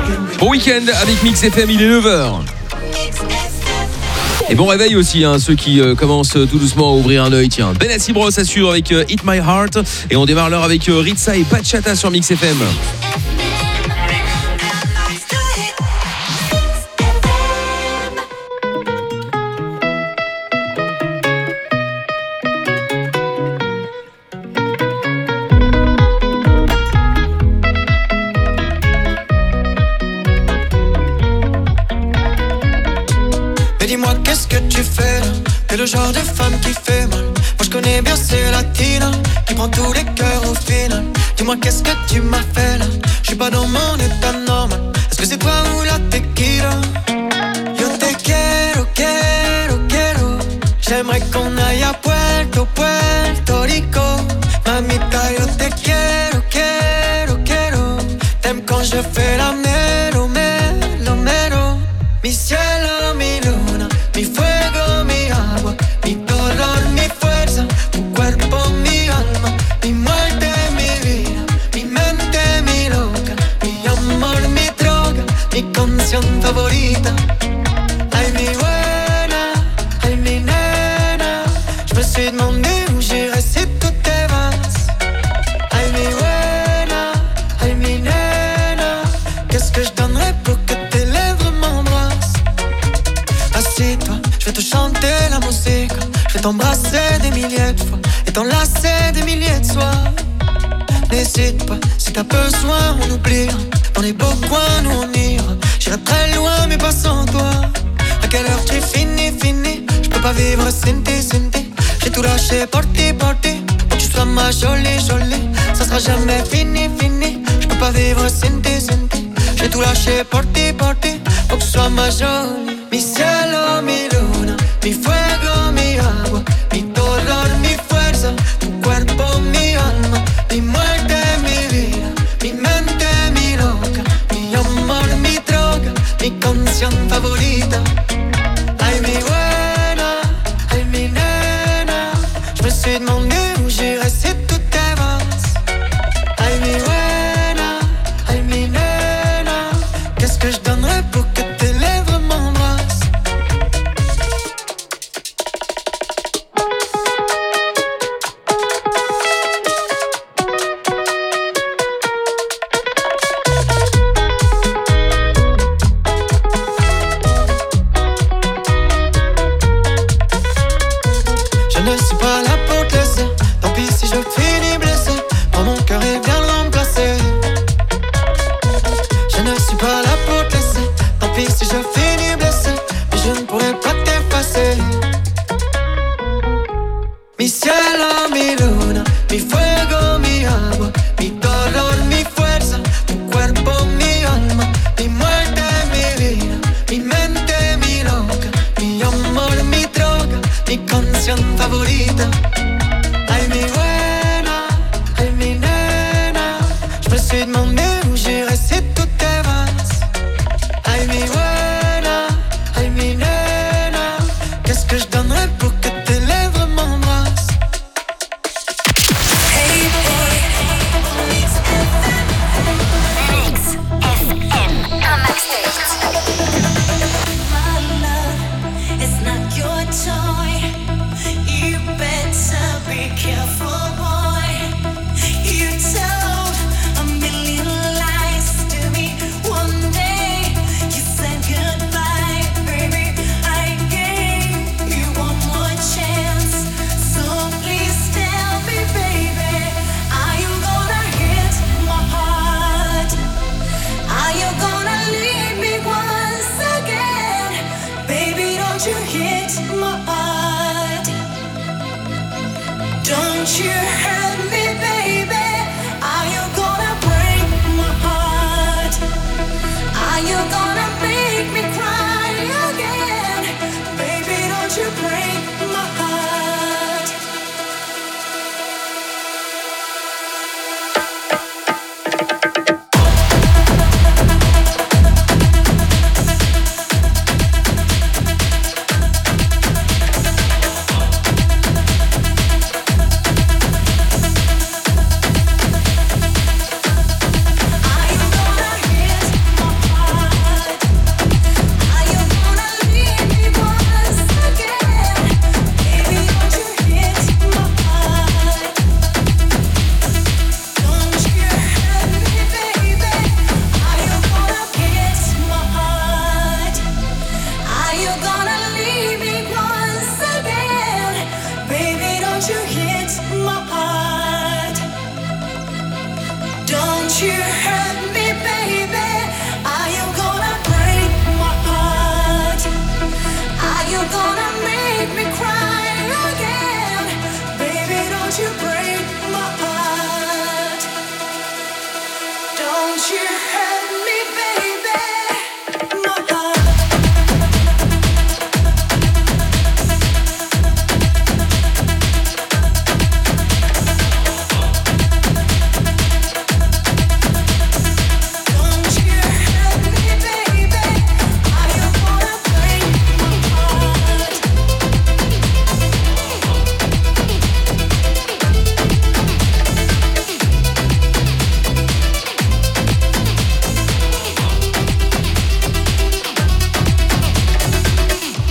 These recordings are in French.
Bon week-end avec Mix FM, il est 9h. Et bon réveil aussi, ceux qui commencent tout doucement à ouvrir un œil. Tiens, Benassi Bros assure avec Hit My Heart. Et on démarre l'heure avec Ritza et Bachata sur Mix FM. T'es le genre de femme qui fait mal. Moi je connais bien ces latinas qui prend tous les cœurs au final. Dis-moi qu'est-ce que tu m'as fait là. Je suis pas dans mon état normal. Est-ce que c'est toi ou la tequila? Yo te quiero, quiero, quiero. J'aimerais qu'on aille à Puerto, Puerto Rico. Mamita, yo te quiero, quiero, quiero. T'aimes quand je fais la melo, melo, melo. Mi cielo, mi luna, mi fuego, mi agua, mi dolor, mi fuerza, tu cuerpo, mi alma, mi muerte, mi vida, mi mente, mi loca, mi amor, mi droga, mi canción favorita. Ay, mi buena, ay, mi nena, je me suis demandé où j'irais si tout te vas. Ay, mi buena, ay, mi nena, qu'est-ce que je donnerais pour que tes lèvres m'embrassent. Assieds-toi, je vais te chanter la musique. Je vais t'embrasser des milliers de fois et t'enlacer des milliers de soirs. N'hésite pas, si t'as besoin on oubliera. Dans les beaux coins nous on ira. J'irai très loin mais pas sans toi. À quelle heure tu finis, finis? Je peux pas vivre sans tes, sans tes. J'ai tout lâché pour ti, pour que tu sois ma jolie, jolie. Ça sera jamais fini, fini. Je peux pas vivre sans tes, sans tes. J'ai tout lâché pour ti, que tu sois ma jolie. Mi cielo, mi luna, mi fuego, mi agua, mi dolor, mi fuerza, tu cuerpo, mi alma, mi muerte, mi vida, mi mente, mi loca, mi amor, mi droga, mi canción favorita. Ay, mi buena, ay, mi nena, je me suis demandé où j'irais si tout te vas. Ay, mi buena, ay, mi nena, qu'est-ce que je donnerais pour que tes lèvres m'embrassent. Je ne suis pas là pour te laisser. Tant pis si je finis blessé. Prends mon cœur et viens le remplacer. Je ne suis pas là pour te laisser. Tant pis si je finis blessé. Mais je ne pourrai pas t'effacer. Mi cielo, mi luna, mi fuego, mi agua, mi dolor, mi fuerza, tu cuerpo, mi alma, mi muerte, mi vida, mi mente, mi loca, mi amor, mi droga, mi canción favorita. Ay, mi buena, ay, mi nena, je me suis demandé où j'irais si tout te vas. Ay, mi buena.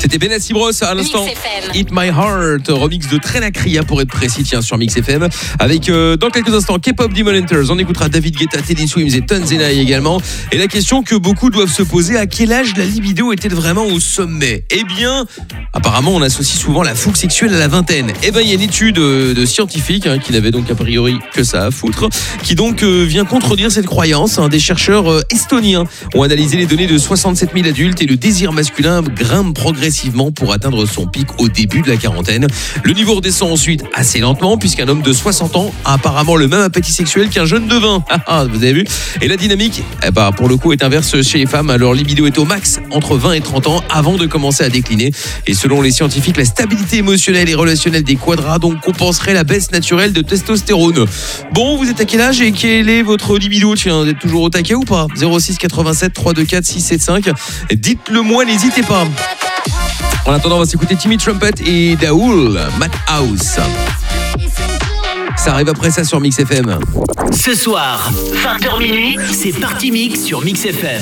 C'était Benassi Bros à l'instant. Hit My Heart, remix de Trenacria pour être précis, tiens, sur Mix FM. Avec dans quelques instants K-pop Demon Hunters. On écoutera David Guetta, Teddy Swims et Tanzania également. Et la question que beaucoup doivent se poser, à quel âge la libido était vraiment au sommet? Eh bien, apparemment, on associe souvent la fougue sexuelle à la vingtaine. Eh bien, il y a une étude de scientifiques qui n'avait donc a priori que ça à foutre, qui donc vient contredire cette croyance. Des chercheurs estoniens ont analysé les données de 67 000 adultes et le désir masculin grimpe progressivement pour atteindre son pic au début de la quarantaine. Le niveau redescend ensuite assez lentement puisqu'un homme de 60 ans a apparemment le même appétit sexuel qu'un jeune de 20. Vous avez vu? Et la dynamique, pour le coup, est inverse chez les femmes. Leur libido est au max entre 20 et 30 ans avant de commencer à décliner. Et selon les scientifiques, la stabilité émotionnelle et relationnelle des quadras donc compenserait la baisse naturelle de testostérone. Bon, vous êtes à quel âge et quel est votre libido? Tiens, vous êtes toujours au taquet ou pas? 06 87 324 675. Dites-le moi, n'hésitez pas. En attendant, on va s'écouter Timmy Trumpet et Daoul, Madhouse. Ça arrive après ça sur Mix FM. Ce soir, 20h minuit, c'est Party Mix sur Mix FM.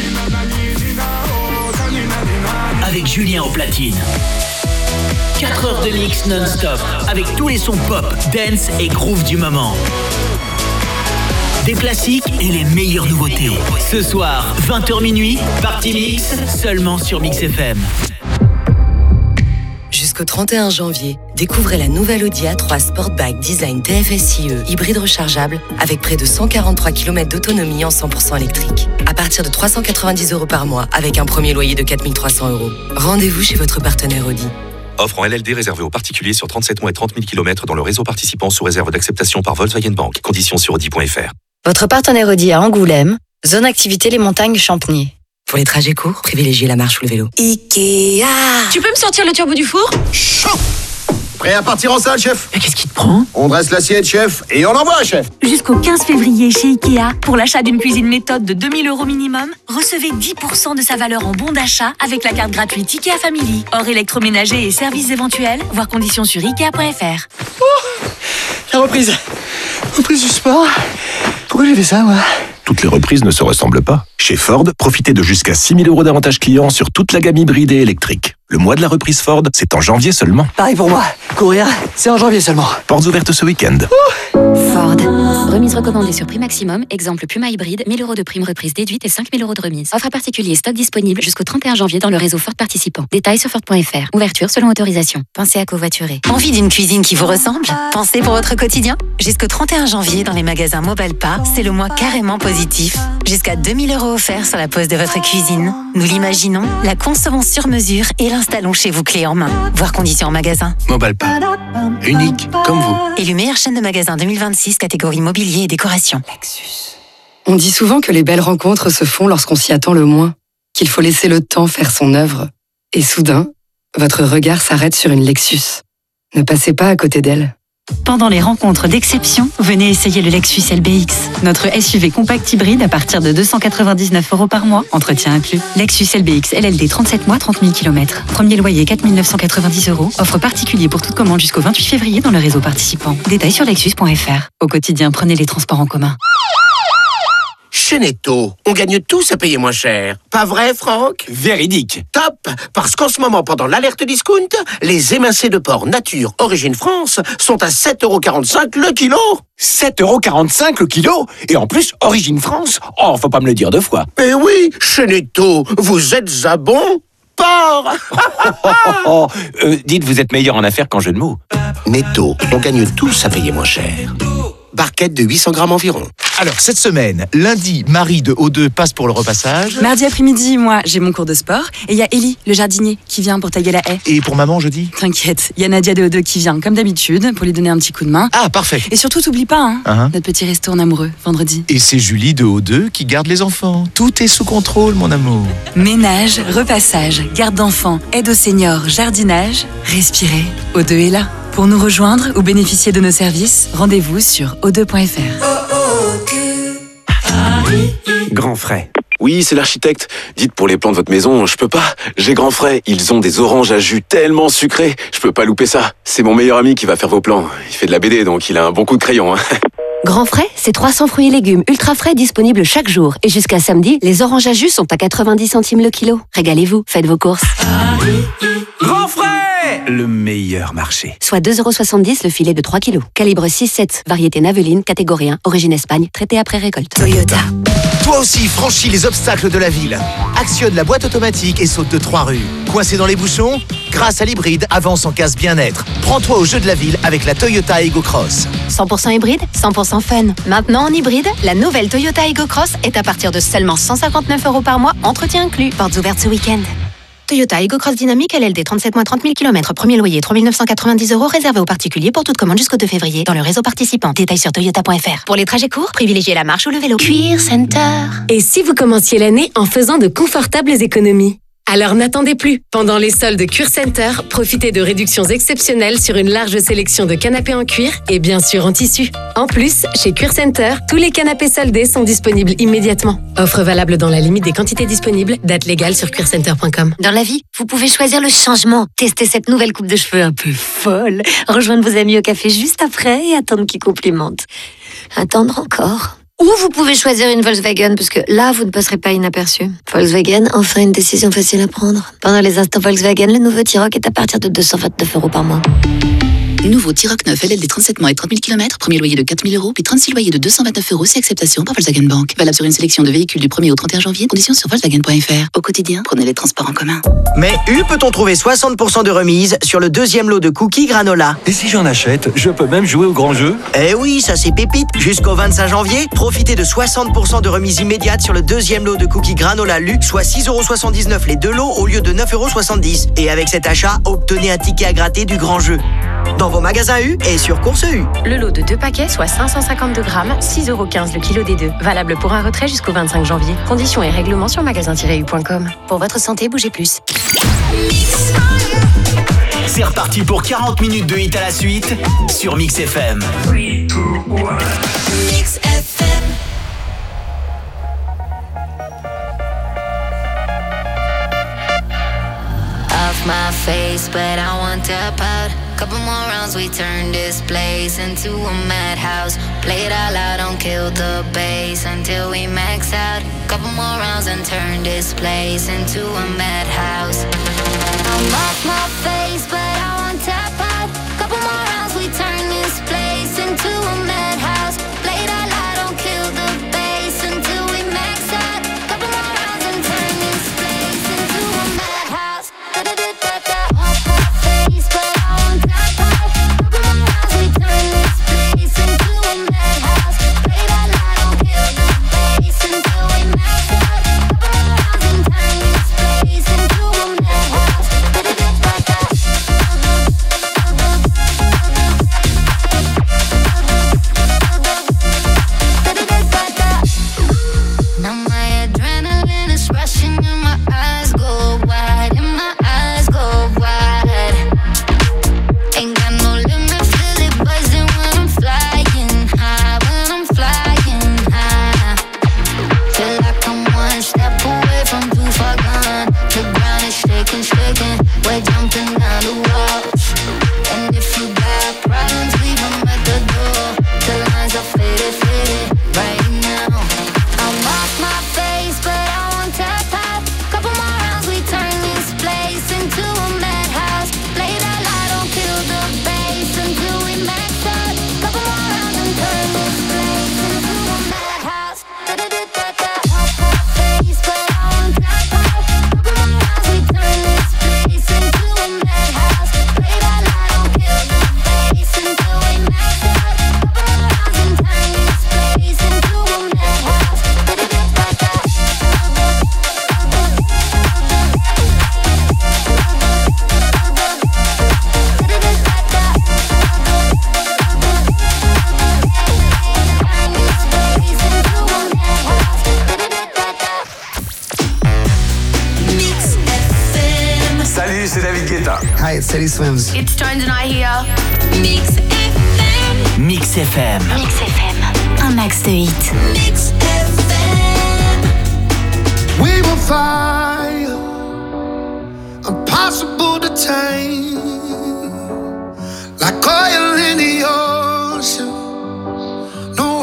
Avec Julien au platine. 4 heures de mix non-stop, avec tous les sons pop, dance et groove du moment. Des classiques et les meilleures nouveautés. Ce soir, 20h minuit, Party Mix, seulement sur Mix FM. Jusqu'au 31 janvier, découvrez la nouvelle Audi A3 Sportback Design TFSIe hybride rechargeable avec près de 143 km d'autonomie en 100% électrique. À partir de 390 € par mois avec un premier loyer de 4 300 €. Rendez-vous chez votre partenaire Audi. Offre en LLD réservée aux particuliers sur 37 mois et 30 000 km dans le réseau participant sous réserve d'acceptation par Volkswagen Bank. Conditions sur audi.fr. Votre partenaire Audi à Angoulême, zone activité les montagnes Champniers. Pour les trajets courts, privilégiez la marche ou le vélo. Ikea. Tu peux me sortir le turbo du four? Chaud! Prêt à partir en salle, chef? Mais qu'est-ce qui te prend? On dresse l'assiette, chef, et on envoie, chef. Jusqu'au 15 février chez Ikea, pour l'achat d'une cuisine méthode de 2 000 € minimum, recevez 10% de sa valeur en bon d'achat avec la carte gratuite Ikea Family. Hors électroménager et services éventuels, voir conditions sur Ikea.fr. La reprise du sport. Pourquoi j'ai fait ça, moi? Toutes les reprises ne se ressemblent pas. Chez Ford, profitez de jusqu'à 6 000 € d'avantages clients sur toute la gamme hybride et électrique. Le mois de la reprise Ford, c'est en janvier seulement. Pareil pour moi. Courir, c'est en janvier seulement. Portes ouvertes ce week-end. Ford. Remise recommandée sur prix maximum. Exemple Puma hybride, 1 000 € de prime reprise déduite et 5 000 € de remise. Offre à particulier, stock disponible jusqu'au 31 janvier dans le réseau Ford participant. Détails sur Ford.fr. Ouverture selon autorisation. Pensez à covoiturer. Envie d'une cuisine qui vous ressemble? Pensez pour votre quotidien? Jusqu'au 31 janvier dans les magasins Mobalpa, c'est le mois carrément positif. Jusqu'à 2 000 € offerts sur la pose de votre cuisine. Nous l'imaginons, la concevons sur mesure et l'installons chez vous clé en main. Voir conditions en magasin. Mobalpa. Unique comme vous. Élu meilleure chaîne de magasins 2026, catégorie mobilier et décoration. Lexus. On dit souvent que les belles rencontres se font lorsqu'on s'y attend le moins, qu'il faut laisser le temps faire son œuvre. Et soudain, votre regard s'arrête sur une Lexus. Ne passez pas à côté d'elle. Pendant les rencontres d'exception, venez essayer le Lexus LBX. Notre SUV compact hybride à partir de 299 € par mois, entretien inclus. Lexus LBX LLD 37 mois, 30 000 km. Premier loyer 4 990 €. Offre particulier pour toute commande jusqu'au 28 février dans le réseau participant. Détails sur lexus.fr. Au quotidien, prenez les transports en commun. Chez Netto, on gagne tous à payer moins cher. Pas vrai, Franck? Véridique. Top! Parce qu'en ce moment, pendant l'alerte discount, les émincés de porc nature origine France sont à 7,45 € le kilo. 7,45 € le kilo? Et en plus, origine France? Oh, faut pas me le dire deux fois. Eh oui, chez Netto, vous êtes à bon porc. Dites, vous êtes meilleur en affaires qu'en jeu de mots. Netto, on gagne tous à payer moins cher. Barquette de 800 grammes environ. Alors, cette semaine, lundi, Marie de O2 passe pour le repassage. Mardi après-midi, moi, j'ai mon cours de sport. Et il y a Ellie, le jardinier, qui vient pour tailler la haie. Et pour maman, jeudi? T'inquiète, il y a Nadia de O2 qui vient, comme d'habitude, pour lui donner un petit coup de main. Ah, parfait. Et surtout, t'oublies pas, notre petit resto en amoureux, vendredi. Et c'est Julie de O2 qui garde les enfants. Tout est sous contrôle, mon amour. Ménage, repassage, garde d'enfants, aide aux seniors, jardinage. Respirez, O2 est là. Pour nous rejoindre ou bénéficier de nos services, rendez-vous sur o2.fr. Grand frais. Oui, c'est l'architecte. Dites, pour les plans de votre maison, je peux pas. J'ai grand frais. Ils ont des oranges à jus tellement sucrés. Je peux pas louper ça. C'est mon meilleur ami qui va faire vos plans. Il fait de la BD, donc il a un bon coup de crayon. Grand Frais, c'est 300 fruits et légumes ultra frais disponibles chaque jour. Et jusqu'à samedi, les oranges à jus sont à 90 centimes le kilo. Régalez-vous, faites vos courses. Grand Frais, le meilleur marché. Soit 2,70€ le filet de 3 kilos. Calibre 6-7, variété Naveline, catégorie 1, origine Espagne, traité après récolte. Toyota. Toi aussi, franchis les obstacles de la ville. Actionne la boîte automatique et saute de 3 rues. Coincé dans les bouchons? Grâce à l'hybride, avance en casse bien-être. Prends-toi au jeu de la ville avec la Toyota Ego Cross. 100% hybride, 100% fun. Maintenant en hybride, la nouvelle Toyota Ego Cross est à partir de seulement 159€ par mois, entretien inclus. Portes ouvertes ce week-end. Toyota Ego Cross Dynamique LLD 37 mois 30 000 km. Premier loyer 3 990€, réservé aux particuliers pour toute commande jusqu'au 2 février dans le réseau participant. Détails sur toyota.fr. Pour les trajets courts, privilégiez la marche ou le vélo. Cuir Center. Et si vous commenciez l'année en faisant de confortables économies? Alors n'attendez plus. Pendant les soldes Cuir Center, profitez de réductions exceptionnelles sur une large sélection de canapés en cuir et bien sûr en tissu. En plus, chez Cuir Center, tous les canapés soldés sont disponibles immédiatement. Offre valable dans la limite des quantités disponibles. Date légale sur cuircenter.com. Dans la vie, vous pouvez choisir le changement. Tester cette nouvelle coupe de cheveux un peu folle. Rejoindre vos amis au café juste après et attendre qu'ils complimentent. Attendre encore. Ou vous pouvez choisir une Volkswagen, parce que là, vous ne passerez pas inaperçu. Volkswagen, enfin une décision facile à prendre. Pendant les instants Volkswagen, le nouveau T-Roc est à partir de 229€ par mois. Nouveau T-Roc 9 LLD 37 mois et 30 000 km, premier loyer de 4 000€, puis 36 loyers de 229€, si acceptation par Volkswagen Bank. Valable sur une sélection de véhicules du 1er au 31 janvier, conditions sur Volkswagen.fr. Au quotidien, prenez les transports en commun. Mais peut-on trouver 60% de remise sur le deuxième lot de cookies granola? Et si j'en achète, je peux même jouer au grand jeu? Eh oui, ça c'est pépite. Jusqu'au 25 janvier, profitez de 60% de remise immédiate sur le deuxième lot de cookies granola Luxe, soit 6,79€ les deux lots au lieu de 9,70€. Et avec cet achat, obtenez un ticket à gratter du grand jeu. Dans vos magasins U et sur Course U. Le lot de 2 paquets, soit 552 grammes, 6,15€ le kilo des deux. Valable pour un retrait jusqu'au 25 janvier. Conditions et règlements sur magasin-u.com. Pour votre santé, bougez plus. C'est reparti pour 40 minutes de hit à la suite sur Mix FM. 3, 2, 1. Mix FM. Off my face, but I won't tap out. Couple more rounds, we turn this place into a madhouse. Play it all out, don't kill the bass until we max out. Couple more rounds and turn this place into a madhouse. I'm off my face, but I won't tap out. Couple more rounds, we turn this place into a madhouse. Play it all out, don't kill the bass until we max out. Couple more rounds and turn this place into a madhouse. Off my face, but I won't tap out. Couple more rounds, we turn this place into a madhouse. Play it all out, don't kill the bass until we max out. Couple more rounds and turn this place into a madhouse. Now my adrenaline is rushing and my eyes go wide, and my eyes go wide. Ain't got no limit, feel it buzzing when I'm flying high, when I'm flying high. Feel like I'm one step away from too far gone. The ground is shaking, shaking, we're jumping down the walls. And if you got problems, leave them at the door. The lines are faded, faded right now. I'm off my face, but I won't tap out. Couple more rounds, we turn this place into a madhouse. Play that loud, don't kill the bass until we max out. Couple more rounds and turn this place into a madhouse. Off my face, but I won't tap out. Couple more rounds, we turn this place into a madhouse. Play that loud, don't kill the bass until we max out. Couple more rounds and turn this place into a madhouse. Salut, c'est David Guetta. Hi, it's Teddy Swims. It's Tones and I here. Mix FM. Mix FM. Mix FM. Un max de hits. Mix FM. We will fire, impossible to tame, like oil in the ocean. No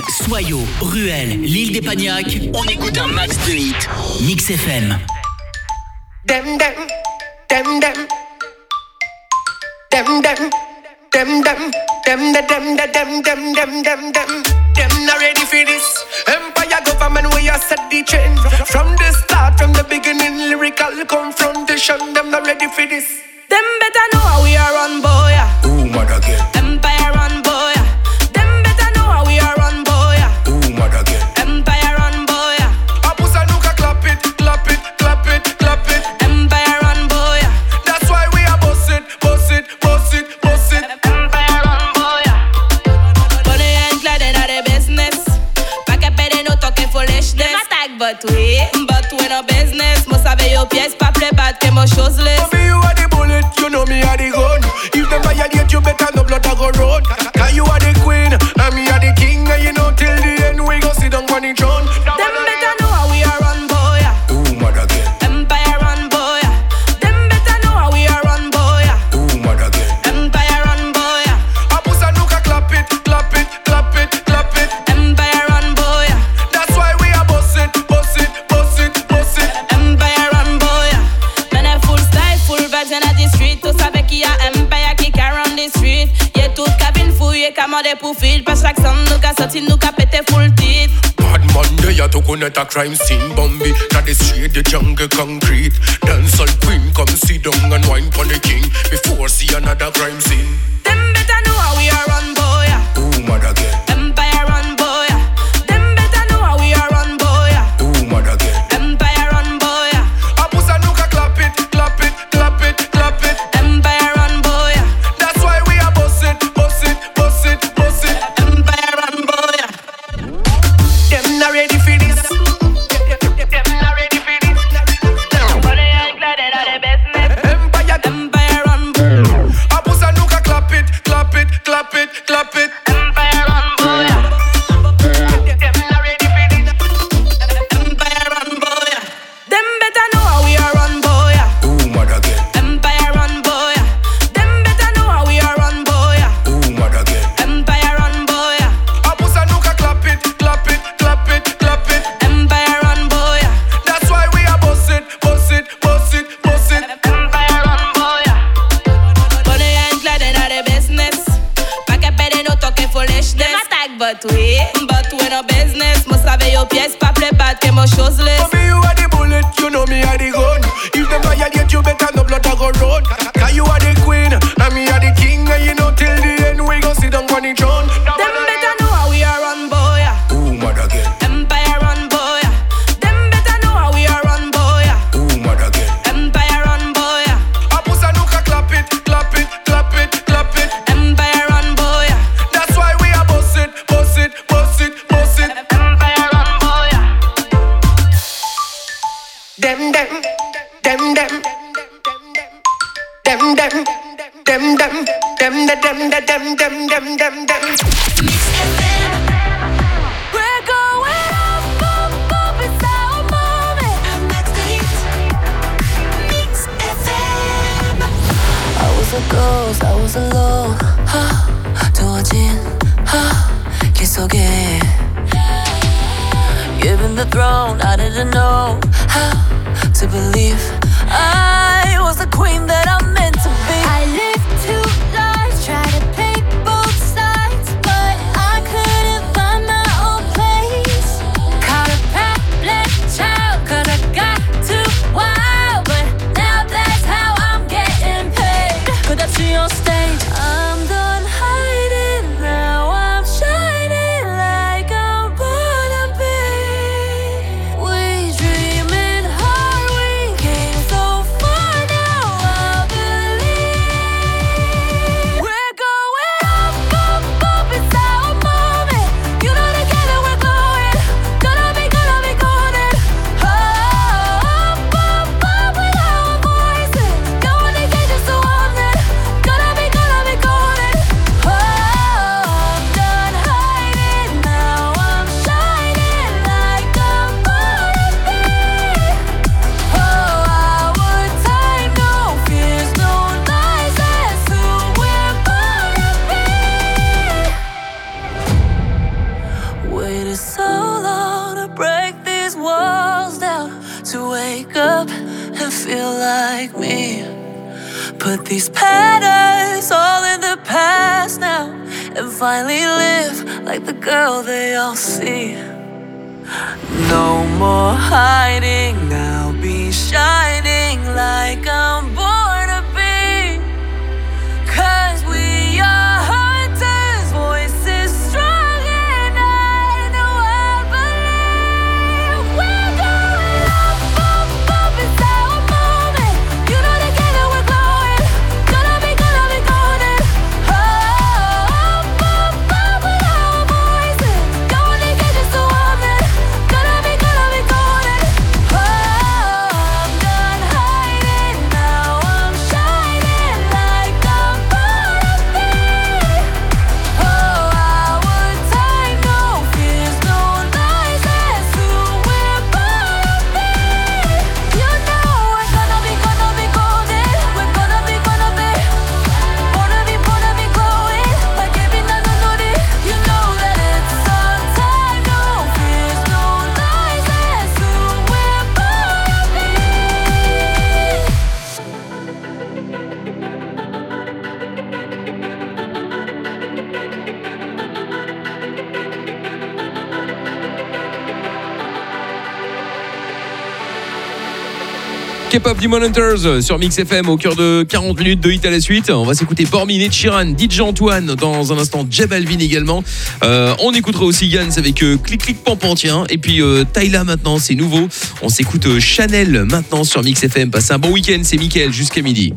Soyo, Ruel, l'île des Pagnacs, on écoute un max de hits. Mix FM. Them not ready for this. Empire government, we are set the trend. From the start, from the beginning, lyrical confrontation. Them not ready for this. Them better know how we are run, boy. Ooh, mother again. Empire run, boy. Them better know how we are run, boy. Ooh, mother again. Empire run, boy. Apusa nuka clap it, clap it, clap it, clap it. Empire run, boy. That's why we are boss it, boss it, boss it, boss it. Empire run, boy. Bonnie and Clyde in the business. Pack up and no talking foolishness. Them attack, but we no business. Must have your pièce, pas play bad, que mon chose list. You know me are the gun. If them violate you, better no blood a go road. Cause you are the queen, and me are the king. And you know till the end we go sit down on the throne. Them better know how we are run, boy. Ooh, mother again. Empire run, boy. Them better know how we are run, boy. Ooh, mother again. Empire run, boy. Apusa nuka clap it, clap it, clap it, clap it. Empire run, boy. That's why we are boss it, boss it, boss it, boss it. Empire run, boy. Men est full style, full vibes in the street. Tout savait qu'il y a Empire qui carry the street. Y'a toute cabine fouillée, commandée pour feed. Pas chaque somme, nous qu'a sorti, nous qu'a pété full tit. Bad Monday, ya to connect a crime scene. Bambi, na the street, the jungle concrete. Dancehall queen, come sit down and wine pon the king. Before see another crime scene. Them better know how we are run, boy. Ooh, mother again. Empire run, boy. Them better know how we are run, boy. Ooh, mother again. Empire run, boy. Apusa nuka clap it, clap it, clap it, clap it. Empire run, boy. That's why we are boss it, boss it, boss it, boss it. Empire run, boy. Them not ready for this. Them not ready for this. Bonnie and Clyde in the business. Empire run, boy. Apusa nuka clap it, clap it, clap it, clap it. Empire run, boy. Them not ready for this. Empire run, boy. Them better know how we are run, boy. Ooh, mother again. Empire run, boy. Them better know how we are run, boy. Ooh, mother again. Empire run, boy. Apusa nuka clap it, clap it, clap it, clap it. Empire run, boy. That's why we are boss it, boss it, boss it, boss it. Empire run, boy. Bonnie and Clyde in the business. Pack up and no talking foolishness. Them attack, but we no business. Must have your pièce, pas play bad, que mon chose list. For me, you are the bullet, you know me are the gun. If them violate you, better no blood a go road. Cause you are the queen, and me are the king. And you know till the end we go sit down on the throne. Them better know how we are run, boy. Ooh, mother again. Empire run, boy. Them better know how we are run, boy. Ooh, mother again. Empire run, boy. Apusa nuka clap it, clap it, clap it, clap it. Empire run, boy. That's why we are boss it, boss it, boss it, boss it. Empire run, boy. Them, them, them, them, them, them, them, them, them, them, them, them, them, them. We're going up, up, up, it's our moment. I'm next to hit Mix FM. I was a ghost, I was alone. 두어진 길 속에 Given the throne, I didn't know how to believe I was the queen that I'm meant to be. I lived two lives, tried to play both sides, but I couldn't find my own place. Caught a problem child, 'cause I got too wild, but now that's how I'm getting paid. 끝없이 on stage, I'm done hiding, now I'm shining like I'm born to be. We dreaming hard, we came so far, now I'm put these patterns all in the past now and finally live like the girl they all see. No more hiding, I'll be shining like I'm born to be. 'Cause we are hunters, voices strong enough to I believe. We're going up, up, up, it's our moment. You know together we're glowing, gonna be golden. Up, up, up with our voices, going to get just a woman. Gonna be golden. Oh, I'm done hiding, now I'm shining like I'm born to be. Oh, our time, no fears, no lies, that's who we're born to be. You know we're gonna be golden. We're gonna be born to be glowing like every night on it. You know that it's our time, no fears, no lies, that's who we're born to be. K-pop Demon Hunters sur Mix FM au cœur de 40 minutes de hit à la suite. On va s'écouter Bormin, Ed Sheeran, DJ Antoine, dans un instant J Balvin également. On écoutera aussi Gans avec Clic Clic Pampan, tiens. Et puis Tyla maintenant, c'est nouveau. On s'écoute Chanel maintenant sur Mix FM. Passez un bon week-end, c'est Mickaël jusqu'à midi.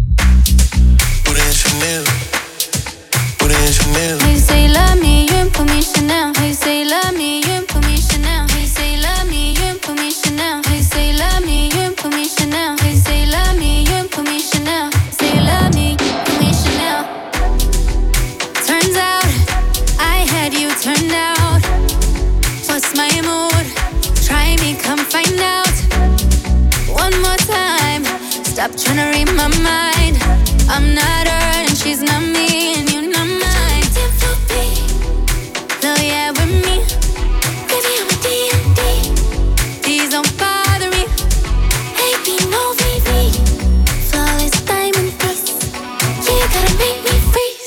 Hey, say love me, you put me Chanel. Hey, say love me, you put me Chanel. Hey, say love me, you put me Chanel. Hey, say love me, you put me Chanel. Hey, say love me, you put me Chanel. Say love me, put me Chanel. Turns out I had you turned out. What's my mood? Try me, come find out. One more time. Stop trying to read my mind. I'm not her and she's not me, and you're not mine. So yeah, with me, baby, I'm a D&D. Please don't bother me. Hey, be no VV. Flawless diamond face. Yeah, you gotta make me freeze.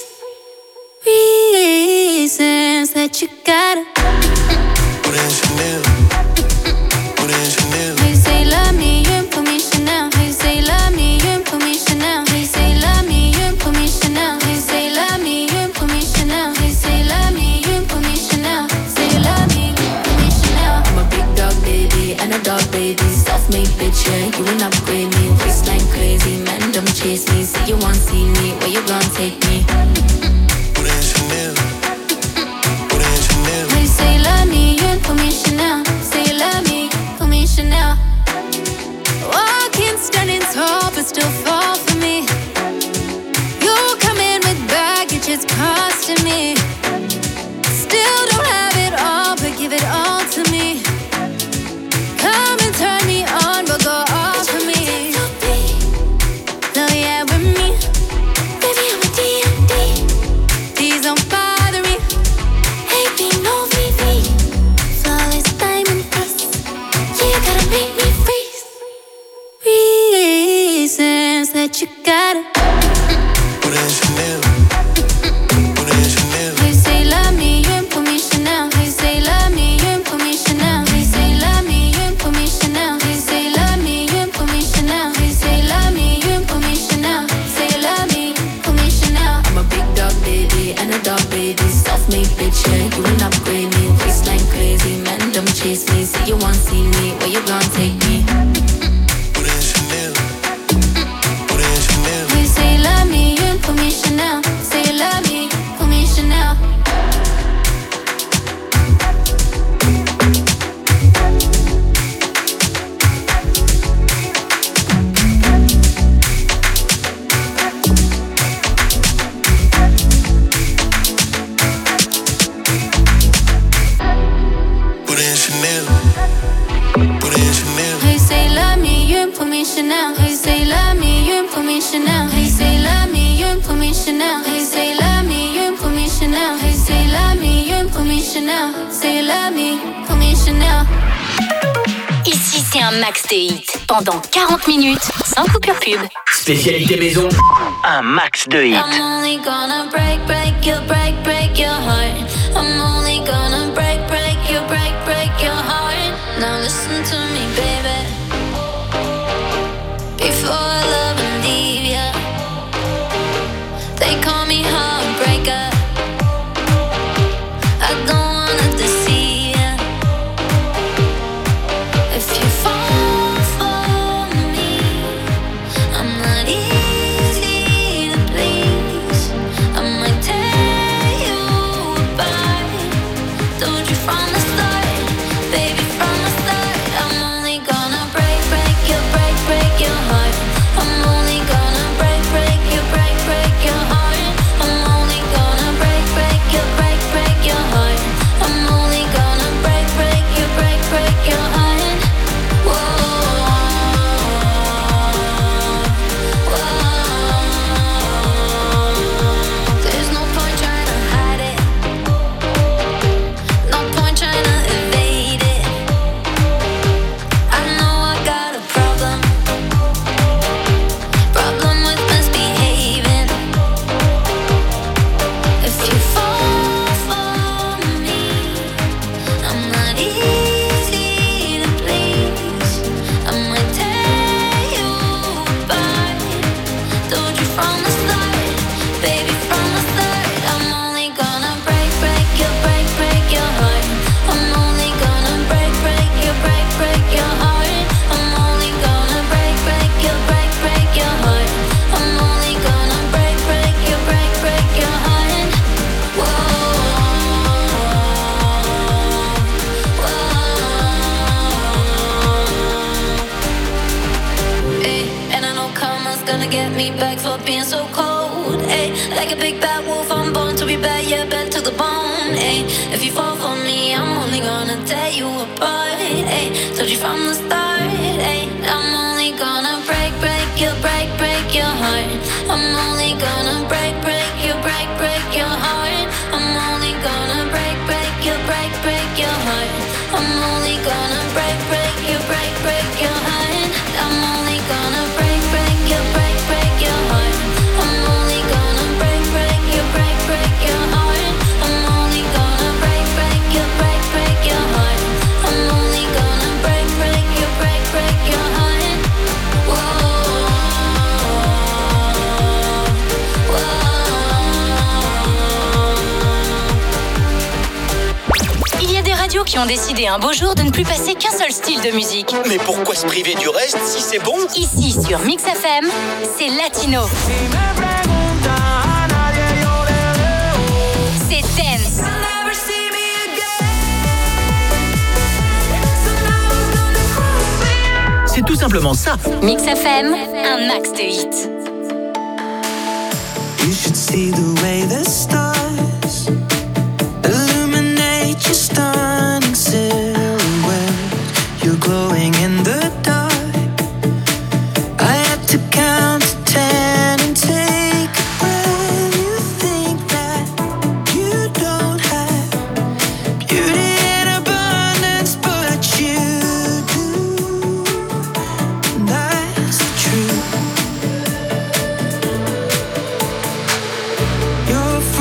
Reasons that you gotta. Hey, say love me, you put me Chanel. Hey, say love me, you put me Chanel. Hey, say love me, you put me Chanel. Hey, say love me, you put me Chanel. Hey, say love me, you put me Chanel. Say love me, put me Chanel. I'm a big dog baby and a dog baby. Self-made bitch, yeah, you ain't upgrade me. Waistline crazy, man, don't chase me. Say you want see me, where you gon' take me? Hey, say love me, you put me Chanel. Say love me, put me Chanel. Walking standing tall, but still fall for me. You come in with baggage, it's costing me. Still don't have it all, but give it all to me. Come and turn me on, but go off for me. So yeah, with me, baby, I'm a D&D. Please don't bother me. Hey, be no VV. Flawless diamond face. Yeah, you gotta make me freeze. Reasons that you gotta. Hey, say love me, you put me Chanel. Hey, say love me, you put me Chanel. Hey, say love me, you put me Chanel. Hey, say love me, you put me Chanel. Hey, say love me, you put me Chanel. Say love me, put me Chanel. I'm a big dog baby and a dog baby. Self-made bitch, yeah, you ain't upgrade me. Waistline crazy, man, don't chase me. Say you want see me, where you gon' take me? Hey, say love me, you put me Chanel. Say love me, put me Chanel. Hey, say love me, you put me Chanel. Hey, say love me, you put me Chanel. Hey, say love me, you put me Chanel. Hey, say love me, you put me Chanel. Hey, say love me, you put me Chanel. Say love me, put me Chanel. Ici C'est un max de hits. Pendant 40 minutes, sans coupure pub. Spécialité maison, un max de hits. I'm only gonna break your heart. I'm only gonna break your heart. Now listen to me, baby. Before I love and leave ya, they call me heartbreaker. I don't wanna deceive ya. If you fall for me, I'm not easy to please. I might tear you apart. Told you from the start, baby, from the start. I'm only gonna break your heart. I'm only gonna break your heart. I'm only gonna break your heart. I'm only gonna break your heart. Whoa, whoa. There's no point trying to hide it. No point trying to evade it. I know I got a problem with misbehaving. If you fall for me, I'm not easy to please. I might tear you apart. Told you from the start, baby, from the start. I'm only gonna break your heart. I'm only gonna break your heart. I'm only gonna break your heart. I'm only gonna break your heart. Whoa, whoa. Hey, and I know karma's gonna get me back for being so cold. Hey, like a big bad wolf, I'm born to be bad, yeah, bad to the bone. Hey, if you fall for me, I'm only gonna tear you apart. Hey, told you from the start. Hey, I'm only gonna break your heart. I'm only gonna break your heart. I'm only gonna break your heart. I'm only gonna break your heart. I'm only gonna break your heart. I'm only gonna break your heart. I'm only gonna break your heart. I'm only gonna break your heart. Whoa, whoa. Il y a des radios qui ont décidé un beau jour de ne plus passer qu'un seul style de musique. Mais pourquoi se priver du reste si c'est bon? Ici, sur Mix FM, c'est latino. C'est dance. C'est tout simplement ça. Mix FM, un max de hits. You should see the way the stars illuminate your stunning silhouette. You're glowing in the dark. I had to count to 10 and take a breath. You think that you don't have beauty in abundance, but you do. That's the truth. You're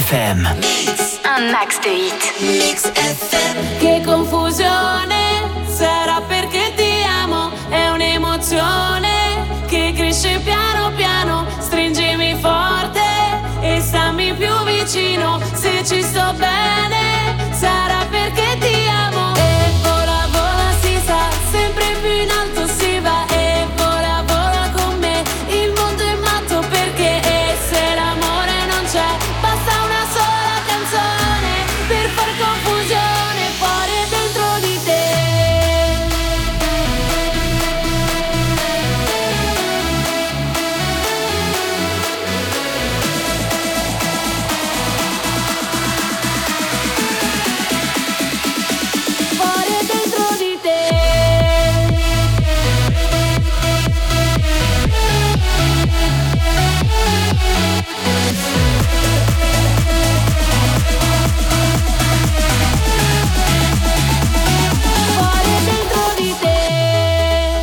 FM. Un max de hit. Mix FM. Che confusione, sarà perché ti amo, è un'emozione che cresce piano piano, stringimi forte e stammi più vicino, se ci sto bene, sarà perché ti amo. E vola, vola, si sa, sempre più in alto si va, e vola, vola con me, il mondo è matto perché e se l'amore non c'è, basta una sola canzone per far confusione fuori e dentro di te. Fuori e dentro di te. Fuori e dentro di te.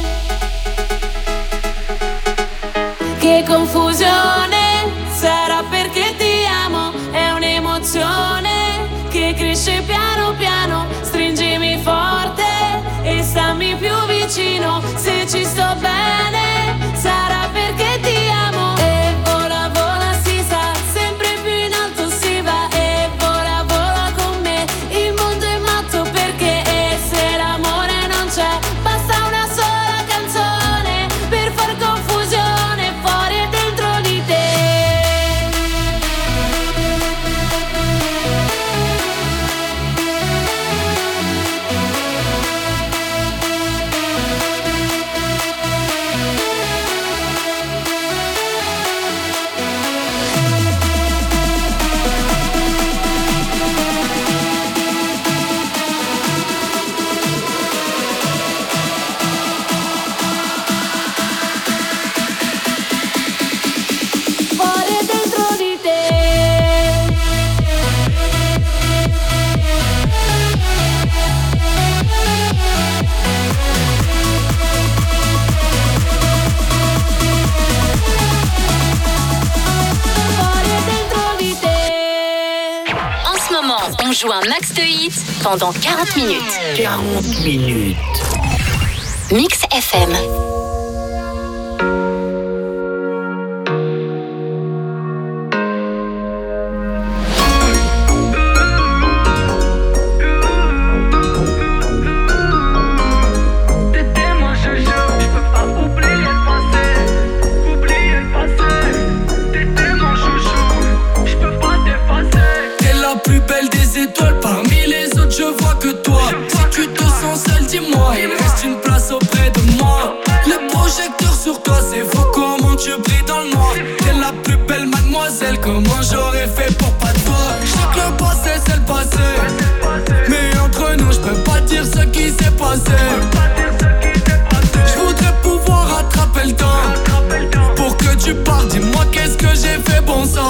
Che confusione, sarà perché ti amo, è un'emozione che cresce piano piano, stringimi forte e stammi più vicino, se ci sto bene, sarà perché ti amo. E vola, vola, si sa, sempre più in alto si va, e vola, vola con me, il mondo è matto perché e se l'amore non c'è, basta una sola canzone per far confusione fuori e dentro di te. Fuori e dentro di te. Fuori e dentro di te. En ce moment, on joue un max de hit pendant 40 minutes. 40 minutes. Mix FM. T'étais mon chouchou, j'peux pas oublier le passé. Oublier le passé. T'étais mon chouchou, j'peux pas t'effacer. T'es la plus belle des étoiles, parmi les autres je vois que toi. Si tu te sens seul, dis-moi, il reste une place auprès de moi. Le projecteur sur toi, c'est faux, comment tu brilles dans le noir. T'es la plus belle mademoiselle, comment j'aurais fait pour pas te voir. Je sais que le passé c'est le passé, mais entre nous je peux pas dire ce qui s'est passé. Je voudrais pouvoir rattraper le temps, pour que tu partes, dis-moi qu'est-ce que j'ai fait, bon sang.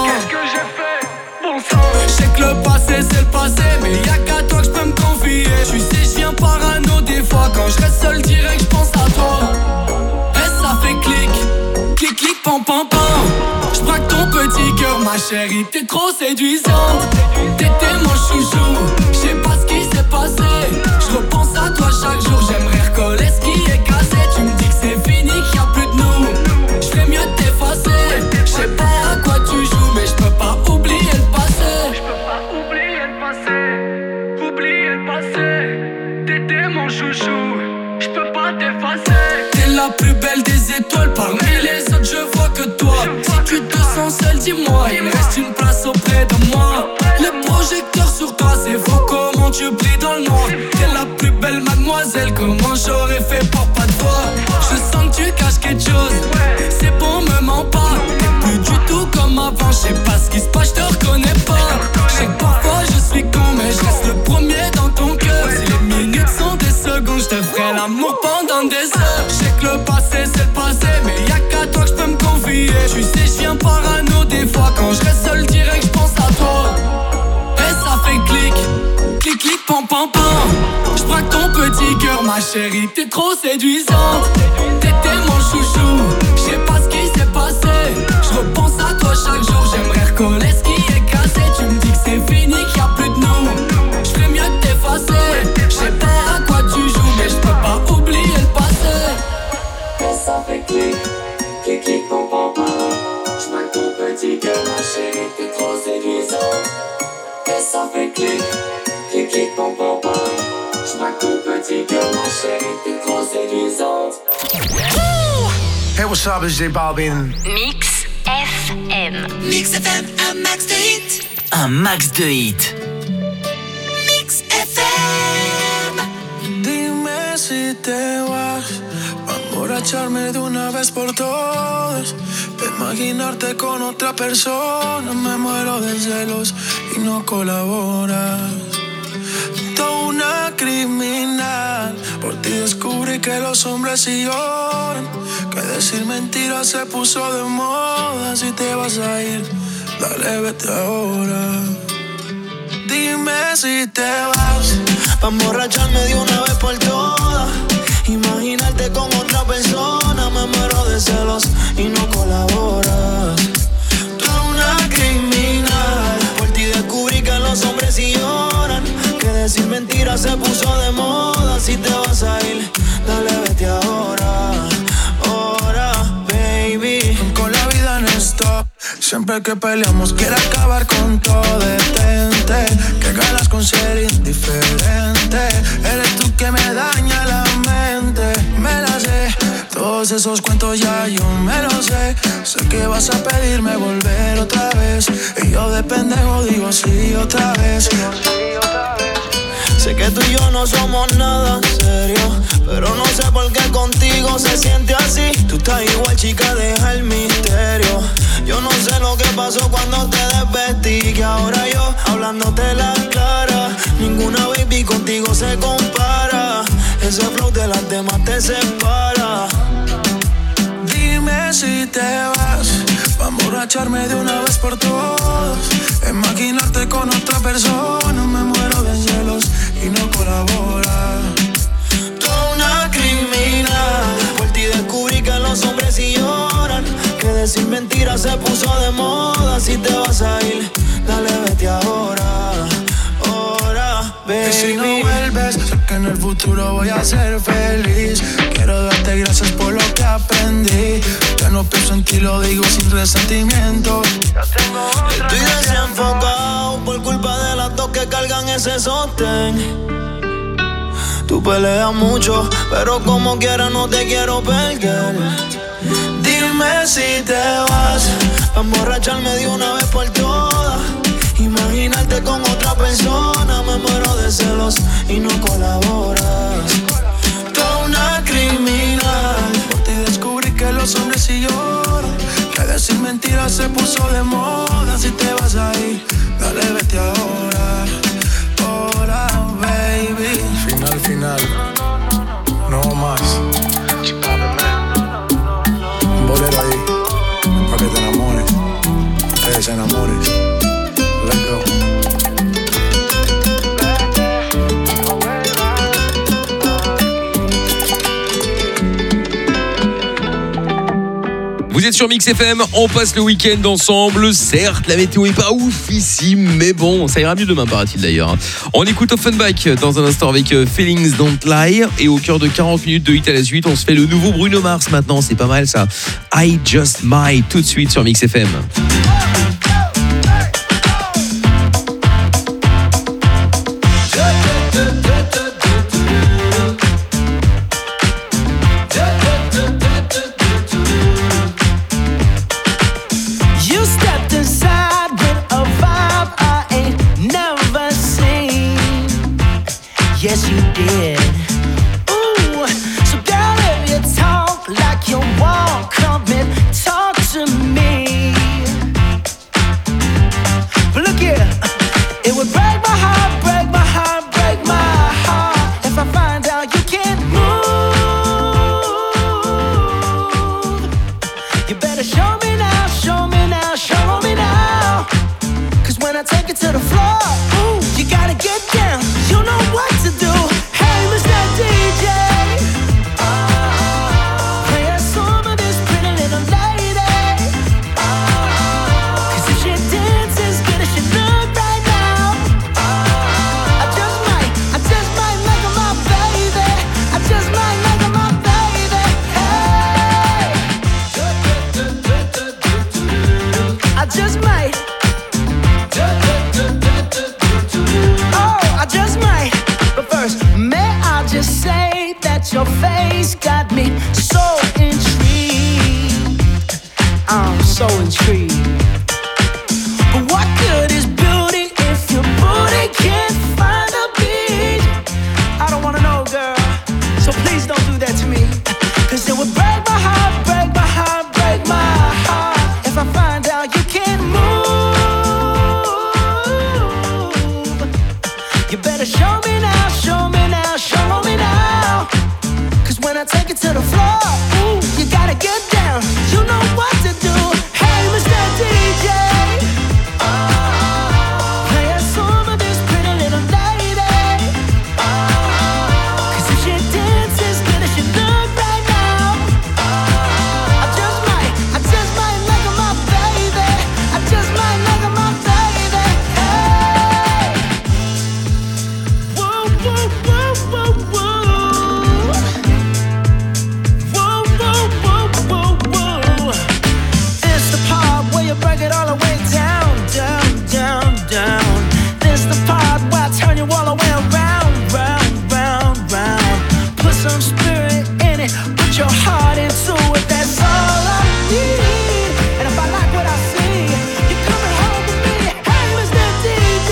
Je sais que le passé c'est le passé, mais y'a qu'à toi que je peux me confier. Tu sais je viens parano des fois, quand je reste seul direct je pense à toi. Et ça fait clic, clic clic pam pam pam. Je braque ton petit cœur ma chérie, t'es trop séduisante. T'étais mon chouchou, je sais pas ce qui s'est passé. Je repense à toi chaque jour, j'aimerais recoller ce qui est cassé. Tu me dis que c'est fini, qu'il y a plus de nous. Je ferais mieux de t'effacer. Je sais pas à quoi tu joues, mais je peux pas oublier le passé. Oublier le passé, oublier le passé. T'étais mon chouchou, j'peux pas t'effacer. T'es la plus belle des étoiles, parmi les autres je vois que toi. Si tu te sens seul, dis-moi, il reste une place auprès de moi. Le projecteur sur toi, c'est faux, comment tu brilles dans le noir. T'es la plus belle mademoiselle, comment j'aurais fait pour pas te voir. Je sens que tu caches quelque chose, c'est bon, me mens pas. T'es plus du tout comme avant, je sais pas ce qui se passe, je te reconnais pas. Je sais que parfois je suis con, mais je reste le premier dans ton cœur. Si les minutes sont des secondes, je te ferai l'amour pendant des heures. Je sais que le passé c'est le passé, mais y'a qu'à toi que je peux me confier. Tu sais je viens parano des fois, quand je reste seul direct je pense à toi. Et ça fait clic, clic clic pam pam pam. Je braque ton petit cœur ma chérie, t'es trop séduisante. T'étais mon chouchou, je sais pas ce qui s'est passé. Je repense à toi chaque jour, j'aimerais recoller ce qui est cassé. passé, tu me dis que c'est fini, qu'il y a plus de nous. J'ferais mieux de t'effacer. J'sais pas à quoi tu joues, mais j'peux pas oublier le passé. Et ça fait clic, clic, clic, pom, pom, pom. J'marque ton petit cœur, ma chérie, t'es trop séduisant. Et ça fait clic, clic, clic, pom, pom, pom. J'marque ton petit cœur, ma chérie, t'es trop séduisante. Hey, what's up, it's J Balvin. Mix FM. Mix FM, un max de hits. Un max de hits. Mix FM. Dime si te vas, pa' emborracharme de una vez por todas. Pa' imaginarte con otra persona, me muero de celos y no colaboras. Toda una criminal, por ti descubrí que los hombres sí lloran, que decir mentiras se puso de moda. Si te vas a ir, dale, vete ahora. Dime si te vas, pa' emborracharme de una vez por todas. Imaginarte con otra persona, me muero de celos y no colaboras. Toda una criminal, por ti descubrí que los hombres sí lloran, que decir mentiras se puso de moda. Si te vas a ir, dale, vete ahora. Ahora, baby. Con la vida en stop, siempre que peleamos quiere acabar con todo. Detente, que ganas con ser indiferente. Eres tú que me daña la mente. Me la sé, todos esos cuentos ya yo me los sé. Sé que vas a pedirme volver otra vez, y yo de pendejo digo sí otra vez. Sé que tú y yo no somos nada serio, pero no sé por qué contigo se siente así. Tú estás igual, chica, deja el misterio. Yo no sé lo que pasó cuando te desvestí, que ahora yo hablándote la clara. Ninguna baby contigo se compara. Ese flow de las demás te separa. Dime si te vas, pa' emborracharme de una vez por todas. Imaginarte con otra persona, me muero de celos y no colabora. Toda una criminal, por ti descubrí que los hombres sí lloran, que decir mentiras se puso de moda. Si te vas a ir, dale, vete ahora. Ahora, baby. Que si no vuelves, sé que en el futuro voy a ser feliz. Quiero darte gracias por lo que aprendí. Ya no pienso en ti, lo digo sin resentimiento. Estoy desenfocado por culpa de las dos que cargan ese sostén. Tú peleas mucho, pero como quiera no te quiero perder. Dime si te vas, pa' emborracharme de una vez por todas. Imaginarte con otra persona, me muero de celos y no colaboras. Toda una criminal, por ti descubrí que los hombres sí lloran, que decir mentiras se puso de moda. Si te vas a ir, dale, vete ahora. Ahora, baby. Final, no más. Un bolero ahí, pa' que te enamores, te desenamores. Let's go. Vous êtes sur Mix FM, on passe le week-end ensemble. Certes, la météo est pas ouf ici, mais bon, ça ira mieux demain, paraît-il d'ailleurs. On écoute Offenbach dans un instant avec Feelings Don't Lie. Et au cœur de 40 minutes de hit à la suite, on se fait le nouveau Bruno Mars maintenant. C'est pas mal ça. I Just Might, tout de suite sur Mix FM. Yes, you did. Ooh, so girl, if you talk like you walk, come and talk to me. face got me so intrigued. I'm so intrigued. But what good is beauty if your booty can't find a beat? I don't wanna know, girl, so please don't do that to me. Cause it would break my heart, break my heart, break my heart if I find out you can't move. You better show me now, show me now, show me now. Cause when I take it to the floor, ooh, you gotta get down. You know what to do. Hey, Mr. DJ, play a song for this pretty little lady. Cause if she dances as good as she look right now, I just might make her my baby. I just might make her my baby. Hey, whoa, whoa, whoa, whoa, whoa. Whoa, whoa, whoa, whoa, whoa. It's the part where you break it all the way down, down, down, down. This the part where I turn you all the way around, round, round, round. Put some spirit in it, put your heart into it. That's all I need. And if I like what I see, you're coming home with me. Hey, Mr. DJ,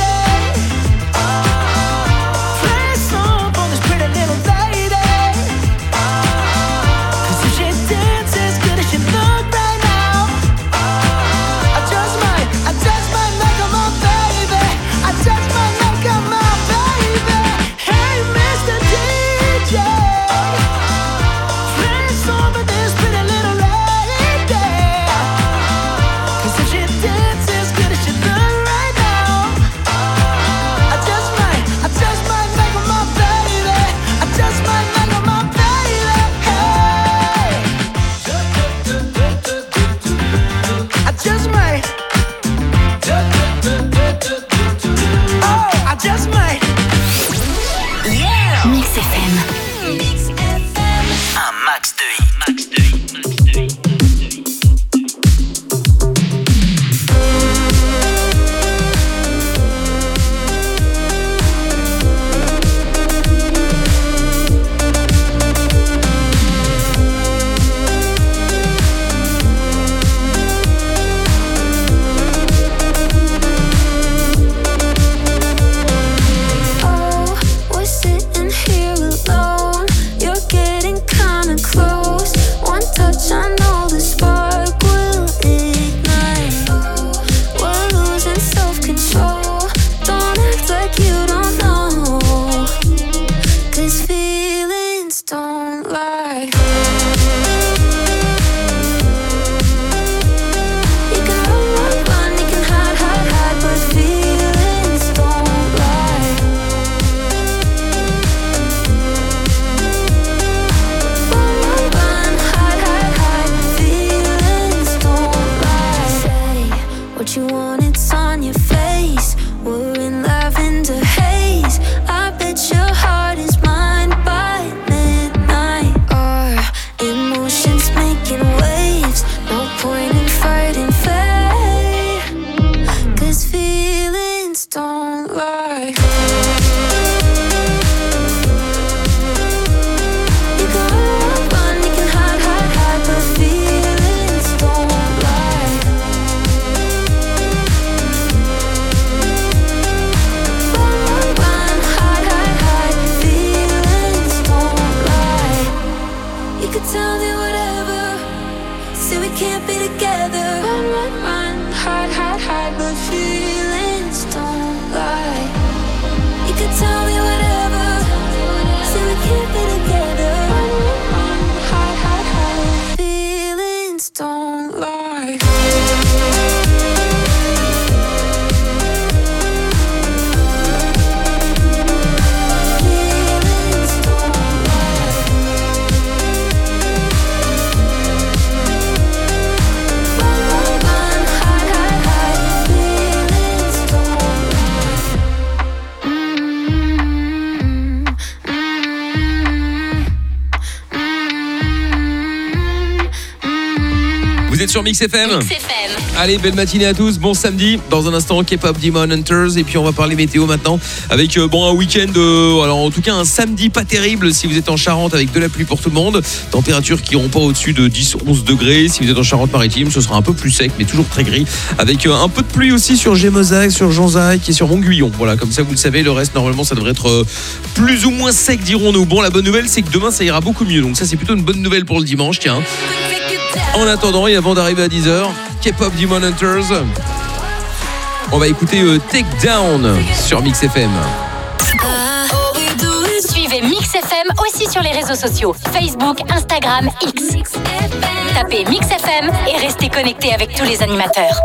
play a song for this pretty little lady. Cause if she dances as good as she look right now, I just might make her my baby. I just might make her my baby. Hey, Mr. DJ, play a song for this pretty little lady. Cause if she dances as good as she look right now, I just might make her my baby. I just might make her my baby. Hey, I just might. Oh, I just might. Yeah. Mix FM. Un max de hits. Oh, we're sitting here alone. You're getting kinda close. One touch, I know the spark will ignite. We're losing self-control. Don't act like you don't know. Cause feelings don't lie. You can run, you can hide, but feelings don't lie. Run, hide, feelings don't lie. Say what you want, it's on your face. We're in lavender haze. I bet your heart is mine by midnight. Our emotions making waves. No point in fighting fate. Cause feelings don't lie. You can run, you can hide, but feelings don't lie. Run, hide, feelings don't lie. You could tell me whatever, say we can't be together. Run, hide, but feelings don't lie. You could tell me whatever, say we can't be together. Run, hide, feelings don't lie. Feelings don't lie. Run, hide, feelings don't lie. Vous êtes sur Mix FM. Mix FM. Allez, belle matinée à tous, bon samedi. Dans un instant, K-pop Demon Hunters. Et puis on va parler météo maintenant avec un week-end, alors en tout cas un samedi pas terrible si vous êtes en Charente, avec de la pluie pour tout le monde. Températures qui n'iront pas au-dessus de 10-11 degrés. Si vous êtes en Charente-Maritime, ce sera un peu plus sec mais toujours très gris, avec un peu de pluie aussi sur Gémozac, sur Jonzac et sur Montguillon. Voilà, comme ça vous le savez, le reste normalement ça devrait être plus ou moins sec, dirons-nous. Bon, la bonne nouvelle c'est que demain ça ira beaucoup mieux, donc ça c'est plutôt une bonne nouvelle pour le dimanche, tiens. En attendant et avant d'arriver à 10h, K-pop Demon Hunters, on va écouter Take Down sur Mix FM. Suivez Mix FM aussi sur les réseaux sociaux, Facebook, Instagram, X. Tapez Mix FM et restez connectés avec tous les animateurs.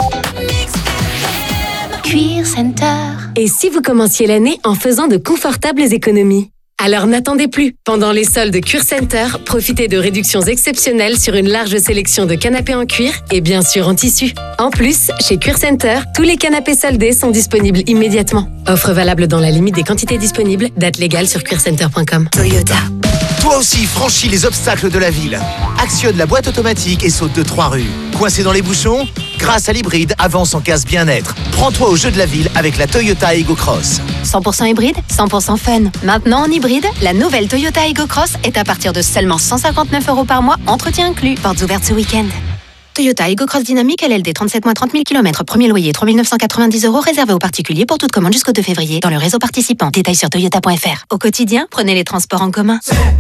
Cuir Center. Et si vous commenciez l'année en faisant de confortables économies? Alors n'attendez plus. Pendant les soldes Cuir Center, profitez de réductions exceptionnelles sur une large sélection de canapés en cuir et bien sûr en tissu. En plus, chez Cuir Center, tous les canapés soldés sont disponibles immédiatement. Offre valable dans la limite des quantités disponibles. Date légale sur cuircenter.com. Toyota. Toi aussi, franchis les obstacles de la ville. Actionne la boîte automatique et saute de 3 rues. Coincé dans les bouchons? Grâce à l'hybride, avance en casse bien-être. Prends-toi au jeu de la ville avec la Toyota Ego Cross. 100% hybride, 100% fun. Maintenant en hybride, la nouvelle Toyota Ego Cross est à partir de seulement 159 € par mois, entretien inclus. Portes ouvertes ce week-end. Toyota Ego Cross Dynamique LLD 37 mois 30 000 km, premier loyer 3 990 € réservé aux particuliers pour toute commande jusqu'au 2 février dans le réseau participant. Détails sur toyota.fr. Au quotidien, prenez les transports en commun.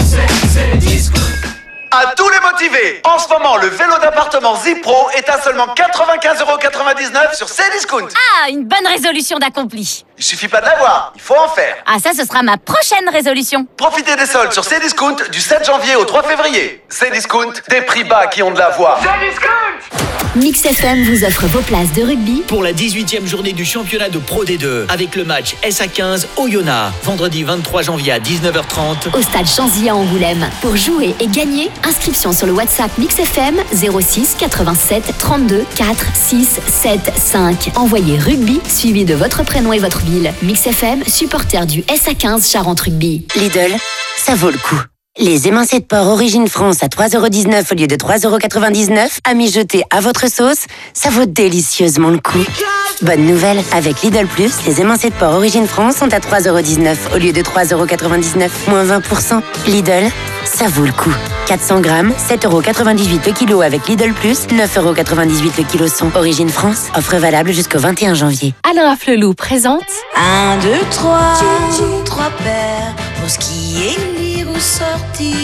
À tous les motivés, en ce moment, le vélo d'appartement Zipro est à seulement 95,99 € sur Cdiscount. Ah, une bonne résolution d'accompli. Il suffit pas de l'avoir, il faut en faire. Ah, ça, ce sera ma prochaine résolution. Profitez des soldes sur Cdiscount du 7 janvier au 3 février. Cdiscount, des prix bas qui ont de la voix. Cdiscount! Mix FM vous offre vos places de rugby pour la 18e journée du championnat de Pro D2 avec le match SA15 Oyonnax, vendredi 23 janvier à 19h30 au stade Chanzy à Angoulême. Pour jouer et gagner, inscription sur le WhatsApp Mix FM 06 87 32 4 6 7 5. Envoyez rugby suivi de votre prénom et votre ville. Mix FM, supporter du SA15 Charente Rugby. Lidl, ça vaut le coup. Les émincés de porc Origine France à 3,19 € au lieu de 3,99 € à mijoter à votre sauce, ça vaut délicieusement le coup. Bonne nouvelle, avec Lidl Plus, les émincés de porc Origine France sont à 3,19 € au lieu de 3,99 €, moins 20%. Lidl, ça vaut le coup. 400 grammes, 7,98 € le kilo avec Lidl Plus, 9,98 € le kilo son. Origine France, offre valable jusqu'au 21 janvier. Alain Afflelou présente 1, 2, 3, 3 paires pour skier, lire ou sortir.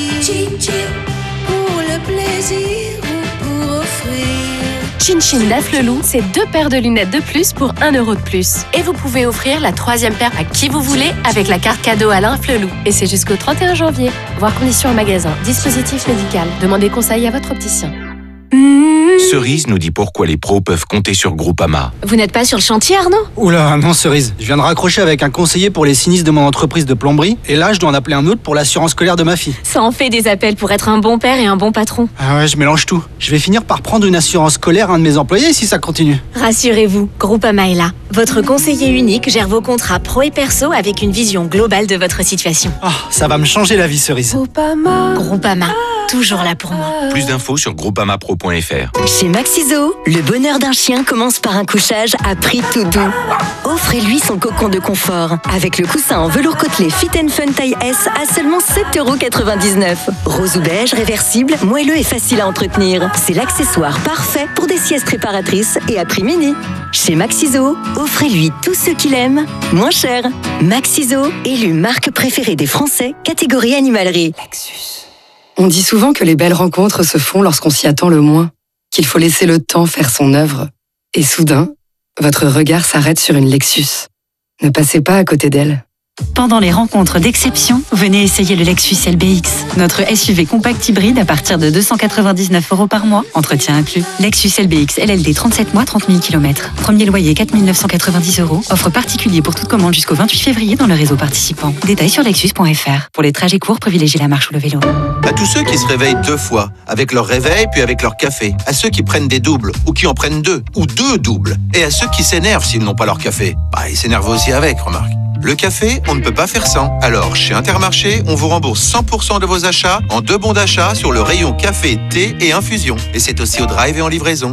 Pour le plaisir ou pour offrir. Chin Chin d'Afflelou, c'est 2 paires de lunettes de plus pour 1 € de plus. Et vous pouvez offrir la 3e paire à qui vous voulez avec la carte cadeau Alain Afflelou. Et c'est jusqu'au 31 janvier. Voir conditions en magasin. Dispositif médical. Demandez conseil à votre opticien. Cerise nous dit pourquoi les pros peuvent compter sur Groupama. Vous n'êtes pas sur le chantier, Arnaud? Oula, non Cerise. Je viens de raccrocher avec un conseiller pour les sinistres de mon entreprise de plomberie. Et là, je dois en appeler un autre pour l'assurance scolaire de ma fille. Ça en fait des appels pour être un bon père et un bon patron. Ah ouais, je mélange tout. Je vais finir par prendre une assurance scolaire à un de mes employés si ça continue. Rassurez-vous, Groupama est là. Votre conseiller unique gère vos contrats pro et perso avec une vision globale de votre situation. Ah, ça va me changer la vie, Cerise. Groupama, toujours là pour moi. Plus d'infos sur groupamapro.fr. Chez Maxiso, le bonheur d'un chien commence par un couchage à prix tout doux. Offrez-lui son cocon de confort avec le coussin en velours côtelé Fit & Fun taille S à seulement 7,99 €. Rose ou beige, réversible, moelleux et facile à entretenir. C'est l'accessoire parfait pour des siestes réparatrices et à prix mini. Chez Maxiso, offrez-lui tout ce qu'il aime, moins cher. Maxiso, élu marque préférée des Français, catégorie animalerie. On dit souvent que les belles rencontres se font lorsqu'on s'y attend le moins, qu'il faut laisser le temps faire son œuvre. Et soudain, votre regard s'arrête sur une Lexus. Ne passez pas à côté d'elle. Pendant les rencontres d'exception, venez essayer le Lexus LBX, notre SUV compact hybride à partir de 299 € par mois, entretien inclus. Lexus LBX LLD 37 mois 30 000 km. Premier loyer 4 990 €. Offre particulier pour toute commande jusqu'au 28 février dans le réseau participant. Détails sur lexus.fr. Pour les trajets courts, privilégiez la marche ou le vélo. À tous ceux qui se réveillent 2 fois, avec leur réveil puis avec leur café. À ceux qui prennent des doubles ou qui en prennent 2 ou 2 doubles. Et à ceux qui s'énervent s'ils n'ont pas leur café. Bah, ils s'énervent aussi avec, remarque. Le café, on ne peut pas faire sans. Alors, chez Intermarché, on vous rembourse 100% de vos achats en 2 bons d'achat sur le rayon café, thé et infusion. Et c'est aussi au drive et en livraison.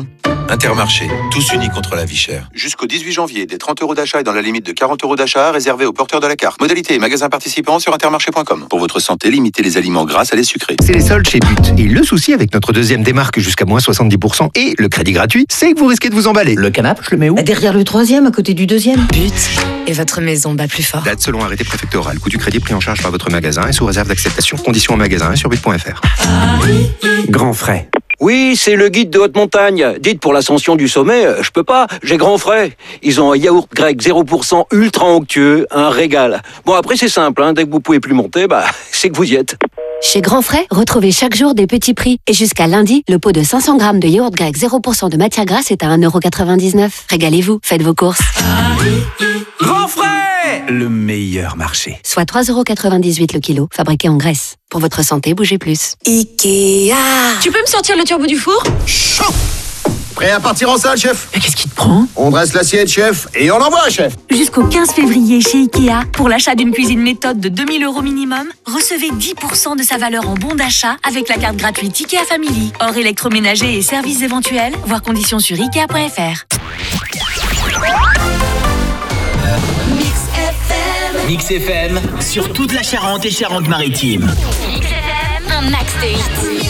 Intermarché, tous unis contre la vie chère. Jusqu'au 18 janvier, des 30 € d'achat et dans la limite de 40 € d'achat réservés aux porteurs de la carte. Modalité et magasins participants sur intermarché.com. Pour votre santé, limitez les aliments gras à les sucrés. C'est les soldes chez But. Et le souci avec notre deuxième démarque jusqu'à moins 70% et le crédit gratuit, c'est que vous risquez de vous emballer. Le canapé, je le mets où? Derrière le troisième, à côté du deuxième. But. Et votre maison bat plus fort. Date selon arrêté préfectoral. Coût du crédit pris en charge par votre magasin et sous réserve d'acceptation. Conditions en magasin et sur but.fr. Grand frais. Oui, c'est le guide de haute montagne. Dites pour l'ascension du sommet, je peux pas, j'ai grand frais. Ils ont un yaourt grec 0% ultra onctueux, un régal. Bon après c'est simple, dès que vous pouvez plus monter, c'est que vous y êtes. Chez Grand Frais, retrouvez chaque jour des petits prix. Et jusqu'à lundi, le pot de 500 grammes de yaourt grec 0% de matière grasse est à 1,99 €. Régalez-vous, faites vos courses. Grand frais, le meilleur marché. Soit 3,98 € le kilo, fabriqué en Grèce. Pour votre santé, bougez plus. Ikea. Tu peux me sortir le turbo du four? Chaud. Prêt à partir en salle, chef? Mais qu'est-ce qui te prend? On dresse l'assiette, chef, et on envoie, chef. Jusqu'au 15 février chez Ikea, pour l'achat d'une cuisine méthode de 2 000 € minimum, recevez 10% de sa valeur en bon d'achat avec la carte gratuite Ikea Family. Hors électroménager et services éventuels, voir conditions sur Ikea.fr. Mix FM sur toute la Charente et Charente-Maritime. Mix FM, un max de hits.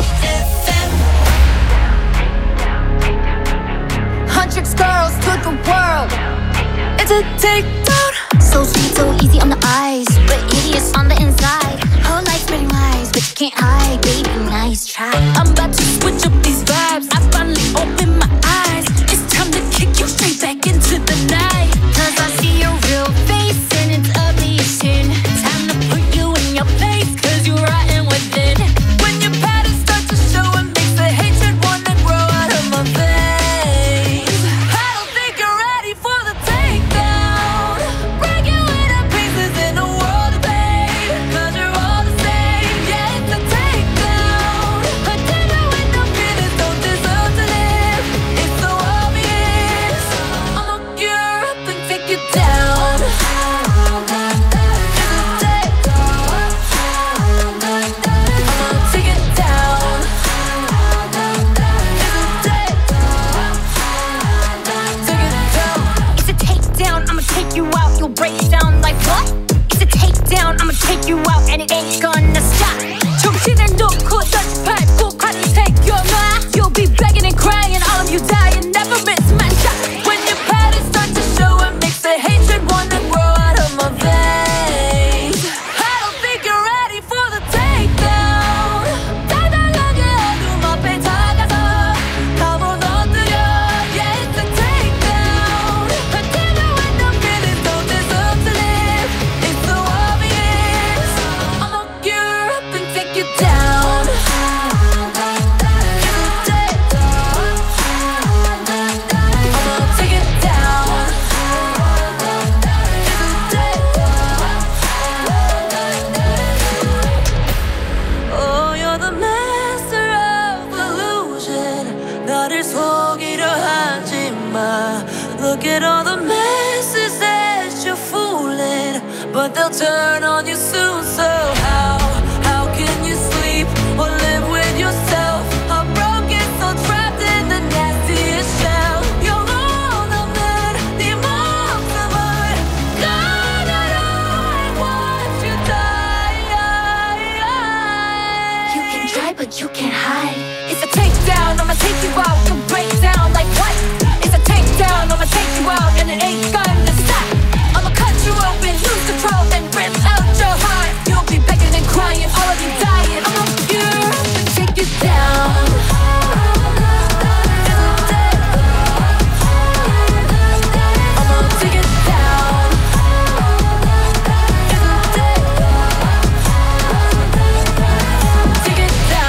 Hundreds girls to the world. It's a takedown. So sweet, so easy on the eyes, but hideous on the inside. Whole life's pretty nice, but you can't hide, baby. Nice try. I'm about to switch up these vibes. I finally opened my eyes. It's time to kick you straight back into the night. 'Cause I see your real face and it's ugly as sin. Time to put you in your place, 'cause you're rotten within. When your patterns start to show, it makes the hatred wanna grow out of my veins. I don't think you're ready for the takedown. Break you into pieces in a world of pain. 'Cause you're all the same, yeah, it's a takedown. A dinner with no feelings don't deserve to live. It's so obvious. I'ma gear up and take you down. You'll break down like what? It's a takedown, I'ma take you out and it ain't gonna stop. 정신을 놓고 던져밟고 화를 take your mind. You'll be begging and crying, all of you dying, never miss my shot. When your patterns start to show, it makes the hatred wanna grow out of my veins. I don't think you're ready for the takedown. 달달하게 어둠 앞에 다가서 가본 엎드려, yeah, it's a takedown. A dinner with no feelings don't deserve to live. It's so obvious. I'ma gear up and take you down. Oh, you're the master of illusion. 나를 속이려 하지 마. Look at all the messes that you're fooling, but they'll turn on you soon. So how can you sleep or live with yourself? I'm broken, so trapped in the nastiest shell. 영혼 없는 네 모습을 가려라 and watch you die. You can try, but you can't hide. It's a takedown, I'ma take you out. You'll break down like what? It's a takedown, I'ma take you out, and it ain't gonna